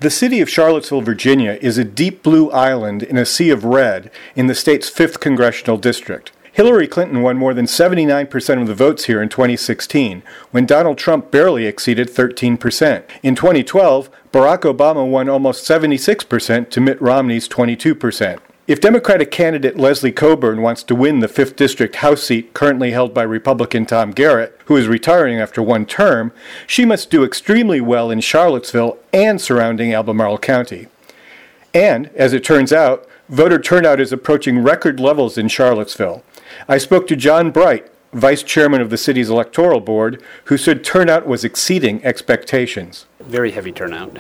The city of Charlottesville, Virginia is a deep blue island in a sea of red in the state's 5th congressional district. Hillary Clinton won more than 79% of the votes here in 2016, when Donald Trump barely exceeded 13%. In 2012, Barack Obama won almost 76% to Mitt Romney's 22%. If Democratic candidate Leslie Coburn wants to win the 5th District House seat currently held by Republican Tom Garrett, who is retiring after one term, she must do extremely well in Charlottesville and surrounding Albemarle County. And, as it turns out, voter turnout is approaching record levels in Charlottesville. I spoke to John Bright, vice chairman of the city's electoral board, who said turnout was exceeding expectations. Very heavy turnout.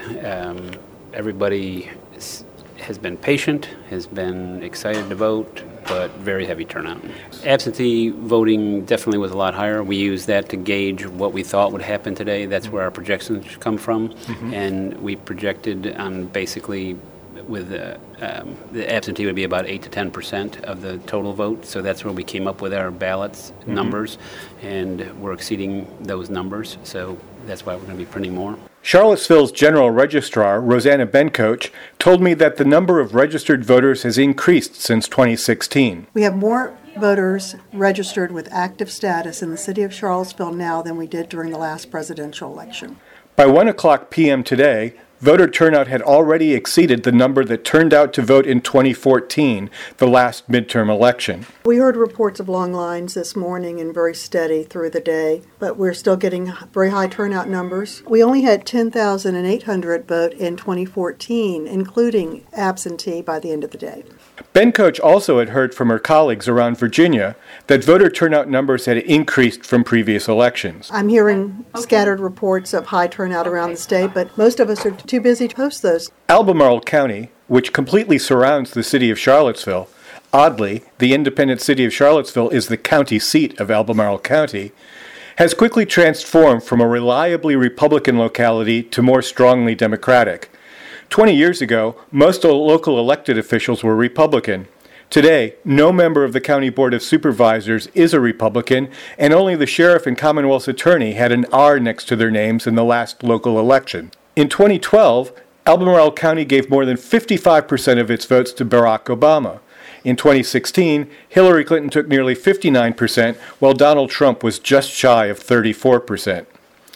Everybody has been patient, has been excited to vote, but very heavy turnout. Absentee voting definitely was a lot higher. We used that to gauge what we thought would happen today. That's where our projections come from. Mm-hmm. And we projected on basically with the absentee would be about 8 to 10% of the total vote. So that's where we came up with our ballots numbers, and we're exceeding those numbers. So that's why we're going to be printing more. Charlottesville's General Registrar, Rosanna Bencoach, told me that the number of registered voters has increased since 2016. We have more voters registered with active status in the city of Charlottesville now than we did during the last presidential election. By 1:00 p.m. today, voter turnout had already exceeded the number that turned out to vote in 2014, the last midterm election. We heard reports of long lines this morning and very steady through the day, but we're still getting very high turnout numbers. We only had 10,800 vote in 2014, including absentee by the end of the day. Bencoach also had heard from her colleagues around Virginia that voter turnout numbers had increased from previous elections. I'm hearing scattered reports of high turnout around the state, but most of us are too busy to post those. Albemarle County, which completely surrounds the city of Charlottesville, oddly, the independent city of Charlottesville is the county seat of Albemarle County, has quickly transformed from a reliably Republican locality to more strongly Democratic. 20 years ago, most local elected officials were Republican. Today, no member of the County Board of Supervisors is a Republican, and only the sheriff and Commonwealth's attorney had an R next to their names in the last local election. In 2012, Albemarle County gave more than 55% of its votes to Barack Obama. In 2016, Hillary Clinton took nearly 59%, while Donald Trump was just shy of 34%.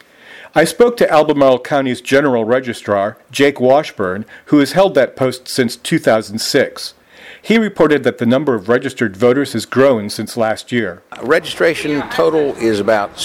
I spoke to Albemarle County's General Registrar, Jake Washburn, who has held that post since 2006. He reported that the number of registered voters has grown since last year. Registration total is about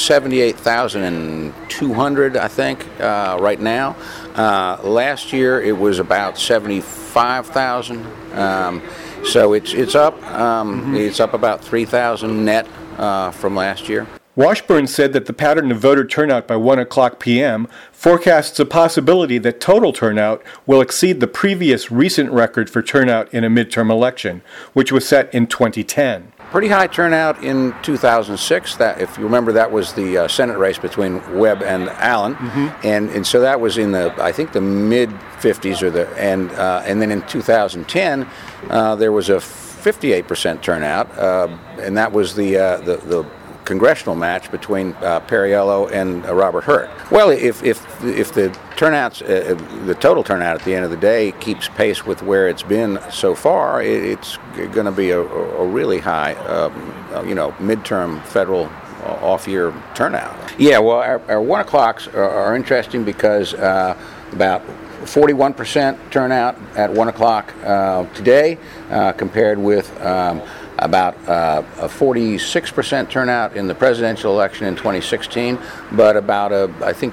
78,200, I think, right now. Last year it was about 75,000. So it's up. It's up about 3,000 net from last year. Washburn said that the pattern of voter turnout by 1:00 p.m. forecasts a possibility that total turnout will exceed the previous recent record for turnout in a midterm election, which was set in 2010. Pretty high turnout in 2006. That, if you remember, that was the Senate race between Webb and Allen, and so that was in the, I think, the mid 50s and then in 2010 there was a 58% turnout, and that was the congressional match between Perriello and Robert Hurt. Well, if the turnouts, the total turnout at the end of the day keeps pace with where it's been so far, it's going to be a really high, midterm federal off-year turnout. Yeah, well, our 1 o'clocks are interesting because about 41% turnout at 1 o'clock today, compared with about a 46% turnout in the presidential election in 2016, but about a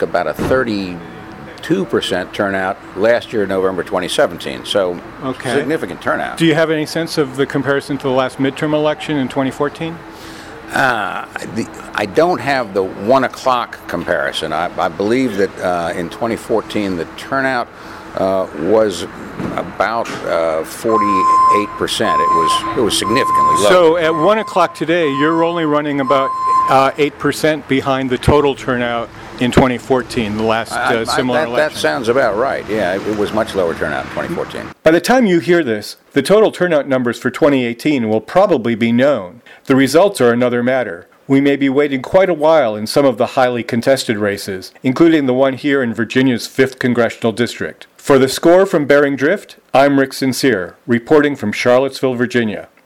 32% turnout last year, November 2017. So significant turnout. Do you have any sense of the comparison to the last midterm election in 2014? I don't have the 1 o'clock comparison. I believe that in 2014 the turnout was about 48%. It was significantly low. So at 1 o'clock today, you're only running about 8% behind the total turnout in 2014, the last similar election. That sounds about right. Yeah, it was much lower turnout in 2014. By the time you hear this, the total turnout numbers for 2018 will probably be known. The results are another matter. we may be waiting quite a while in some of the highly contested races, including the one here in Virginia's 5th Congressional District. For The Score from Bering Drift, I'm Rick Sincere, reporting from Charlottesville, Virginia.